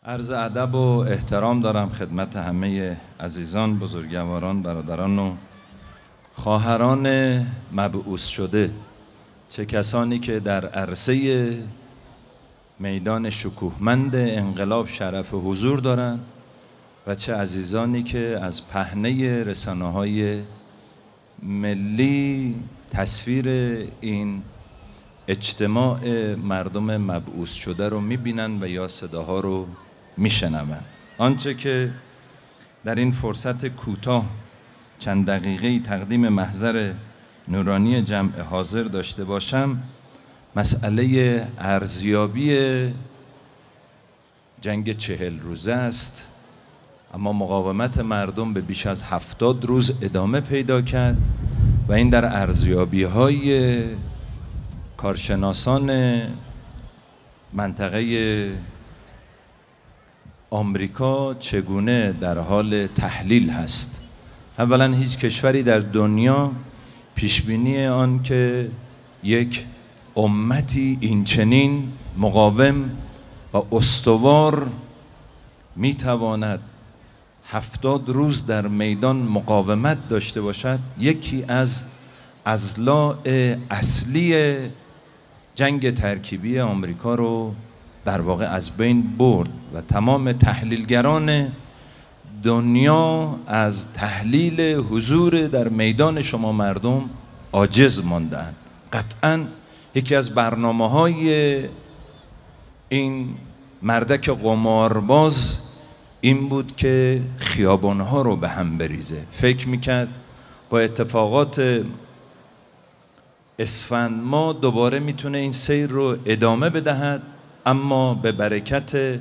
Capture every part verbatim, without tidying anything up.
عرض ادب و احترام دارم خدمت همه عزیزان، بزرگواران، برادران و خواهران مبعوث شده، چه کسانی که در عرصه میدان شکوهمند انقلاب شرف حضور دارند و چه عزیزانی که از پهنه رسانه‌های ملی تصویر این اجتماع مردم مبعوث شده رو میبینن و یا صداها رو میشنون. آنچه که در این فرصت کوتاه چند دقیقه‌ای تقدیم محضر نورانی جمع حاضر داشته باشم، مسئله ارزیابی جنگ چهل روزه است. اما مقاومت مردم به بیش از هفتاد روز ادامه پیدا کرد و این در ارزیابی‌های کارشناسان منطقه آمریکا چگونه در حال تحلیل هست. اولا هیچ کشوری در دنیا پیشبینی آن که یک امتی اینچنین مقاوم و استوار میتواند هفتاد روز در میدان مقاومت داشته باشد، یکی از اضلاع اصلی جنگ ترکیبی آمریکا رو در واقع از بین برد و تمام تحلیلگران دنیا از تحلیل حضور در میدان شما مردم عاجز ماندند. قطعاً یکی از برنامه‌های این مردک قمارباز این بود که خیابان‌ها رو به هم بریزه. فکر میکرد با اتفاقات اسفند ما دوباره میتونه این سیر رو ادامه بدهد، اما به برکت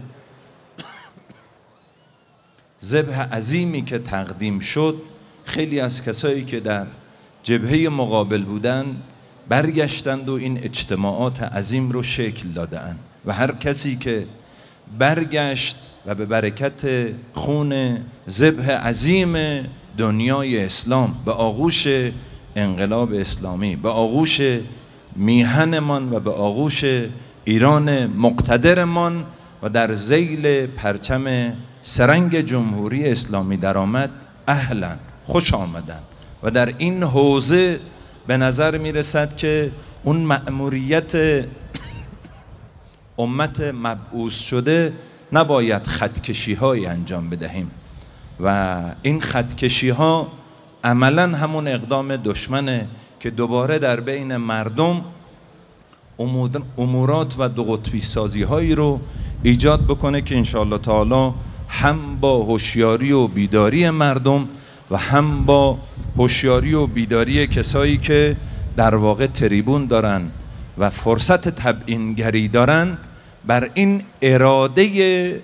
ذبح عظیمی که تقدیم شد، خیلی از کسایی که در جبهه مقابل بودن برگشتند و این اجتماعات عظیم رو شکل دادند و هر کسی که برگشت و به برکت خون ذبح عظیم دنیای اسلام به آغوش انقلاب اسلامی، به آغوش میهنمان و به آغوش ایران مقتدرمان و در ذیل پرچم سرنگ جمهوری اسلامی درآمد، اهلا خوش آمدن. و در این حوزه به نظر میرسد که اون مأموریت امت مبعوث شده نباید خطکشی های انجام بدهیم و این خطکشی ها عملاً همون اقدام دشمنه که دوباره در بین مردم امورات و دو قطبی سازی هایی رو ایجاد بکنه که انشاءالله تعالی هم با هوشیاری و بیداری مردم و هم با هوشیاری و بیداری کسایی که در واقع تریبون دارن و فرصت تبیینگری دارن بر این اراده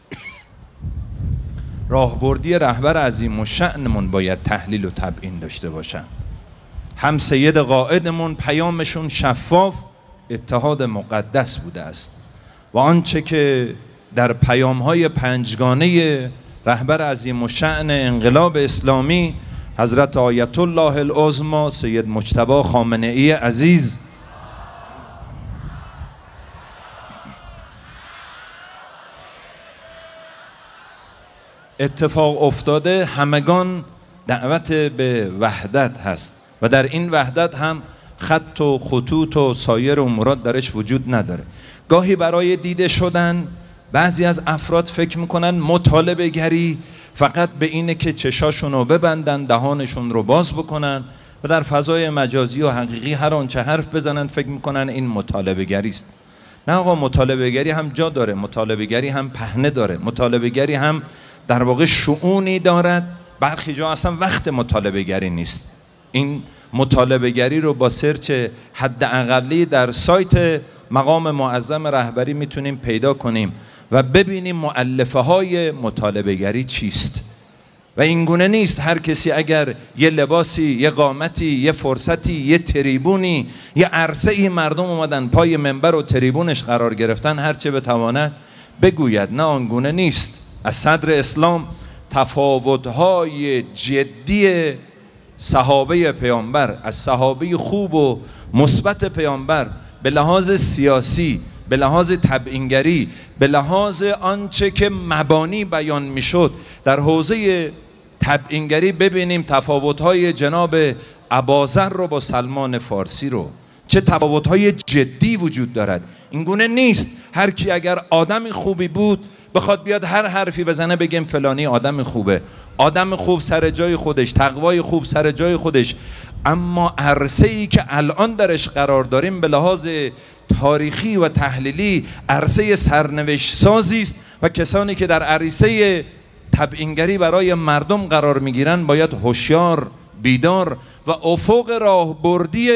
راهبردی رهبر عظیم الشأنمون باید تحلیل و تبیین داشته باشن. هم سید قائدمون پیامشون شفاف اتحاد مقدس بوده است و آنچه که در پیام‌های پنجگانه رهبر عظیم الشأن انقلاب اسلامی حضرت آیت الله العظمی سید مجتبی خامنه‌ای عزیز اتفاق افتاده، همگان دعوت به وحدت هست و در این وحدت هم خط و خطوط و سایر امورات درش وجود نداره. گاهی برای دیده شدن بعضی از افراد فکر میکنن مطالبه گری فقط به اینه که چشاشون رو ببندن، دهانشون رو باز بکنن و در فضای مجازی و حقیقی هر آنچه حرف بزنن فکر میکنن این مطالبه گری است. نه آقا، مطالبه گری هم جا داره، مطالبه گری هم پهنه داره، مطالبه گری هم در واقع شؤونی دارد. برخی جا اصلا وقت مطالبه گری نیست. این مطالبه گری رو با سرچ حد اقلی در سایت مقام معظم رهبری میتونیم پیدا کنیم و ببینیم مؤلفه های مطالبه گری چیست. و این گونه نیست هر کسی اگر یه لباسی، یه قامتی، یه فرصتی، یه تریبونی، یه عرصه ای مردم اومدن پای منبر و تریبونش قرار گرفتن هرچه بتواند بگوید. نه، آن گونه نیست. از صدر اسلام تفاوت‌های جدی صحابه پیامبر، از صحابه خوب و مثبت پیامبر به لحاظ سیاسی، به لحاظ تبیینگری، به لحاظ آنچه که مبانی بیان میشد در حوزه تبیینگری ببینیم تفاوت‌های جناب اباذر رو با سلمان فارسی رو، چه تفاوت‌های جدی وجود دارد. اینگونه نیست هر کی اگر آدم خوبی بود بخواد بیاد هر حرفی بزنه بگیم فلانی آدم خوبه. آدم خوب سر جای خودش، تقوای خوب سر جای خودش، اما عرصه‌ای که الان درش قرار داریم به لحاظ تاریخی و تحلیلی عرصه سرنوشت سازی است و کسانی که در عرصه تبیینگری برای مردم قرار میگیرن باید هوشیار، بیدار و افق راهبردی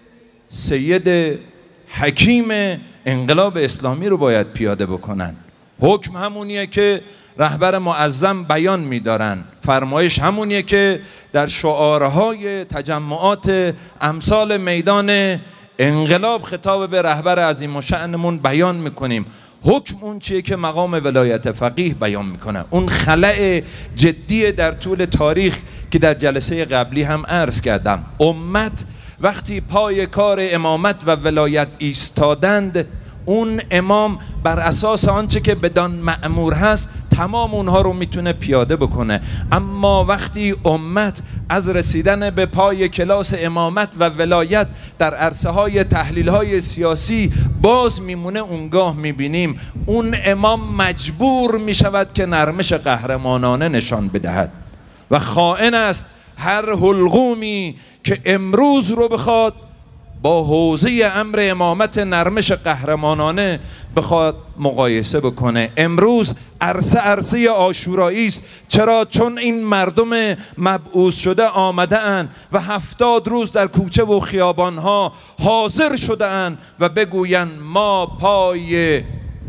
سید حکیم انقلاب اسلامی رو باید پیاده بکنن. حکم همونیه که رهبر معظم بیان می‌دارن، فرمایش همونیه که در شعارهای تجمعات امثال میدان انقلاب خطاب به رهبر عظیم الشأنمون بیان میکنیم. حکم اون چیه که مقام ولایت فقیه بیان میکنه. اون خلأ جدی در طول تاریخ که در جلسه قبلی هم عرض کردم، امت وقتی پای کار امامت و ولایت ایستادند، اون امام بر اساس آنچه که بدان مأمور هست تمام اونها رو میتونه پیاده بکنه. اما وقتی امت از رسیدن به پای کلاس امامت و ولایت در عرصه های تحلیل های سیاسی باز میمونه، اونگاه میبینیم اون امام مجبور میشود که نرمش قهرمانانه نشان بدهد و خائن است هر حلقومی که امروز رو بخواد با حوزه امر امامت نرمش قهرمانانه بخواد مقایسه بکنه. امروز عرصه عرصه عاشورایی است. چرا؟ چون این مردم مبعوث شده آمده اند و هفتاد روز در کوچه و خیابانها حاضر شده اند و بگویند ما پای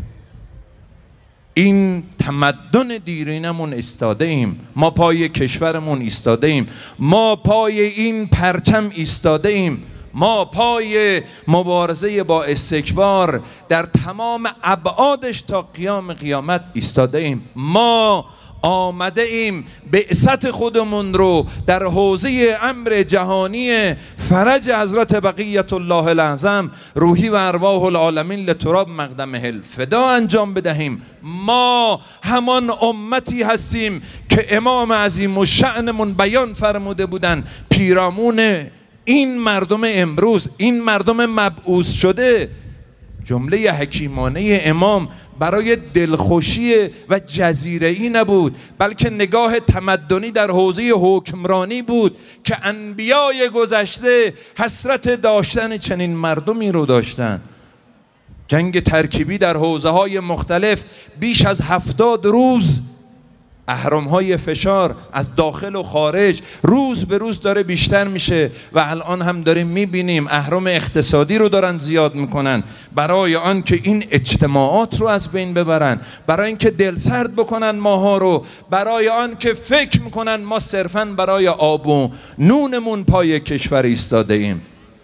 این تمدن دیرینمون ایستاده ایم، ما پای کشورمون ایستاده ایم، ما پای این پرچم ایستاده ایم، ما پای مبارزه با استکبار در تمام ابعادش تا قیام قیامت ایستاده ایم. ما آمده ایم بعثت خودمون رو در حوزه امر جهانی فرج حضرت بقیت الله الاعظم روحی و ارواح العالمین لتراب مقدمه الفدا انجام بدهیم. ما همان امتی هستیم که امام عظیم الشأنمون بیان فرموده بودن پیرامون این مردم امروز، این مردم مبعوث شده. جمله حکیمانه امام برای دلخوشی و جزیره‌ای نبود، بلکه نگاه تمدنی در حوزه حکمرانی بود که انبیای گذشته حسرت داشتن چنین مردمی رو داشتن. جنگ ترکیبی در حوزه های مختلف بیش از هفتاد روز، اهرم‌های فشار از داخل و خارج روز به روز داره بیشتر میشه و الان هم داریم میبینیم اهرم اقتصادی رو دارن زیاد میکنن برای آن که این اجتماعات رو از بین ببرن، برای اینکه دل سرد بکنن ماها رو، برای آن که فکر میکنن ما صرفاً برای آب و نونمون پای کشور ایستاده ایم.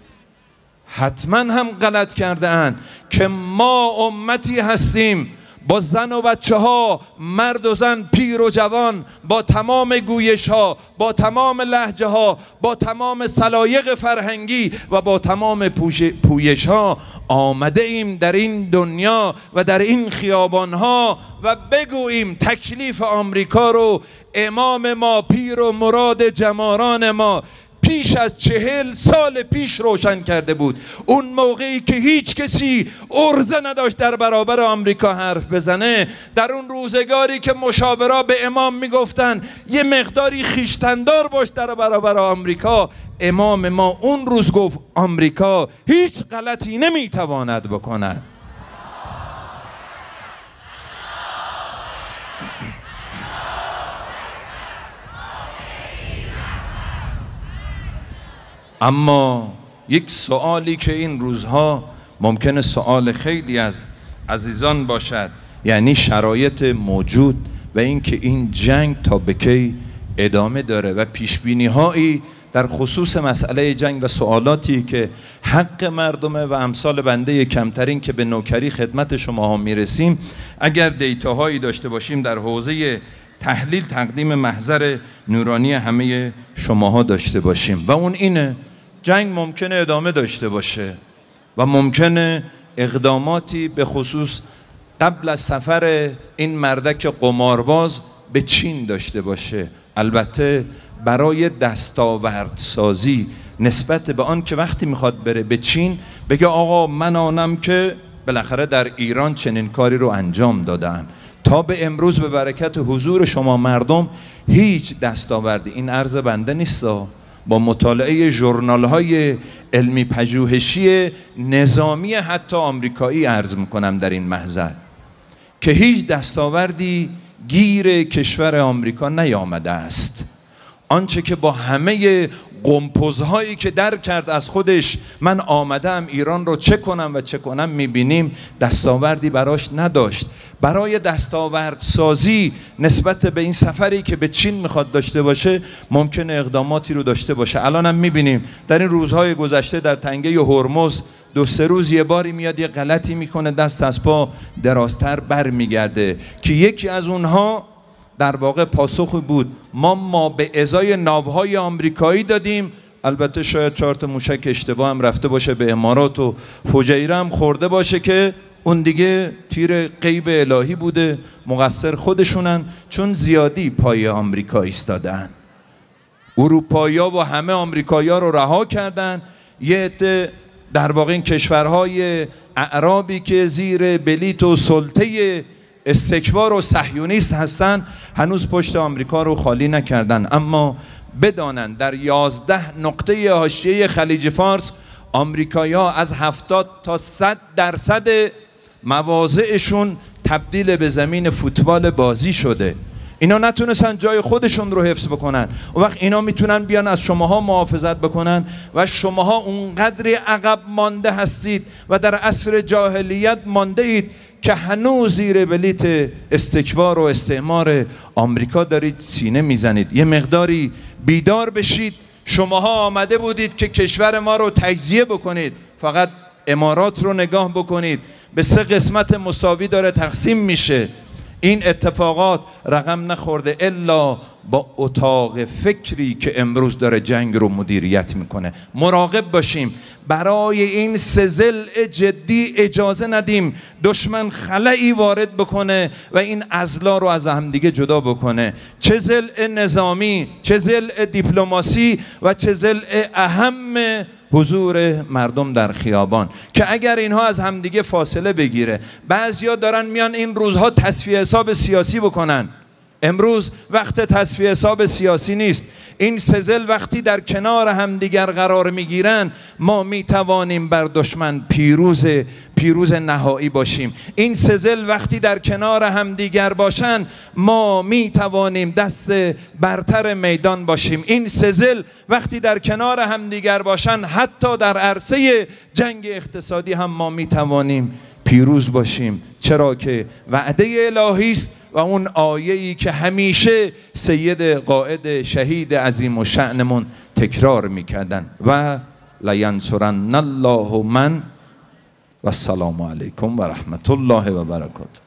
حتما هم غلط کرده اند که ما امتی هستیم با زن و بچه ها، مرد و زن، پیر و جوان، با تمام گویش ها، با تمام لهجه ها، با تمام سلایق فرهنگی و با تمام پویش ها آمده ایم در این دنیا و در این خیابان ها و بگوییم تکلیف آمریکا رو امام ما، پیر و مراد جماران ما پیش از چهل سال پیش روشن کرده بود. اون موقعی که هیچ کسی عرضه نداشت در برابر آمریکا حرف بزنه، در اون روزگاری که مشاورا به امام میگفتن یه مقداری خیشتندار باش در برابر آمریکا، امام ما اون روز گفت آمریکا هیچ غلطی نمیتواند بکند. اما یک سوالی که این روزها ممکنه سوال خیلی از عزیزان باشد، یعنی شرایط موجود و اینکه این جنگ تا به کی ادامه داره و پیشبینی هایی در خصوص مسئله جنگ و سوالاتی که حق مردمه و امثال بنده کمترین که به نوکری خدمت شما ها میرسیم، اگر دیتاهایی داشته باشیم در حوزه تحلیل تقدیم محضر نورانی همه شماها داشته باشیم و اون اینه جنگ ممکنه ادامه داشته باشه و ممکنه اقداماتی به خصوص قبل از سفر این مردک قمارباز به چین داشته باشه. البته برای دستاوردسازی نسبت به آن که وقتی میخواد بره به چین بگه آقا من آنم که بالاخره در ایران چنین کاری رو انجام دادم. تا به امروز به برکت حضور شما مردم هیچ دستاوردی، این عرض بنده نیست، با مطالعه ژورنال های علمی پژوهشی نظامی حتی آمریکایی عرض میکنم در این محضر که هیچ دستاوردی گیر کشور آمریکا نیامده است. آنچه که با همه قمپزهایی که در کرد از خودش من آمدم ایران رو چه کنم و چه کنم میبینیم دستاوردی براش نداشت. برای دستاورد سازی نسبت به این سفری که به چین میخواد داشته باشه ممکنه اقداماتی رو داشته باشه. الان هم میبینیم در این روزهای گذشته در تنگه هرمز دو سه روز یه باری میاد یه غلطی میکنه، دست از پا درازتر بر میگرده که یکی از اونها در واقع پاسخی بود ما ما به ازای ناوهای آمریکایی دادیم. البته شاید چهار تا موشک اشتباه هم رفته باشه به امارات و فجیره هم خورده باشه که اون دیگه تیر غیب الهی بوده، مقصر خودشونن چون زیادی پای آمریکا ایستادن. اروپایی‌ها و همه آمریکایی‌ها رو رها کردن. یه عده در واقع این کشورهای اعرابی که زیر بلیت و سلطه استکبار و صهیونیست هستن هنوز پشت آمریکا رو خالی نکردن. اما بدانن در یازده نقطه حاشیه خلیج فارس آمریکایی‌ها از هفتاد تا صد درصد مواضعشون تبدیل به زمین فوتبال بازی شده. اینا نتونستن جای خودشون رو حفظ بکنن. اون وقت اینا میتونن بیان از شماها محافظت بکنن و شماها اونقدر عقب مانده هستید و در عصر جاهلیت مانده اید که هنوز زیر بلیت استکبار و استعمار آمریکا دارید سینه میزنید. یه مقداری بیدار بشید. شماها آمده بودید که کشور ما رو تجزیه بکنید. فقط امارات رو نگاه بکنید، به سه قسمت مساوی داره تقسیم میشه. این اتفاقات رقم نخورده الا با اتاق فکری که امروز داره جنگ رو مدیریت میکنه. مراقب باشیم برای این سه ضلع جدی اجازه ندیم دشمن خلایی وارد بکنه و این اضلاع رو از همدیگه جدا بکنه، چه ضلع نظامی، چه ضلع دیپلماسی و چه ضلع اهم حضور مردم در خیابان، که اگر اینها از همدیگه فاصله بگیره. بعضیا دارن میان این روزها تصفیه حساب سیاسی بکنن. امروز وقت تصفیه حساب سیاسی نیست. این سزل وقتی در کنار همدیگر قرار میگیرن ما میتوانیم بر دشمن پیروز پیروز نهایی باشیم. این سزل وقتی در کنار همدیگر باشن ما میتوانیم دست برتر میدان باشیم. این سزل وقتی در کنار همدیگر باشن حتی در عرصه جنگ اقتصادی هم ما میتوانیم پیروز باشیم، چرا که وعده الهی است و اون آیه‌ای که همیشه سید قائد شهید عظیم و شأنمون تکرار میکردن و لینصرن الله من و السلام علیکم و رحمت الله و برکاته.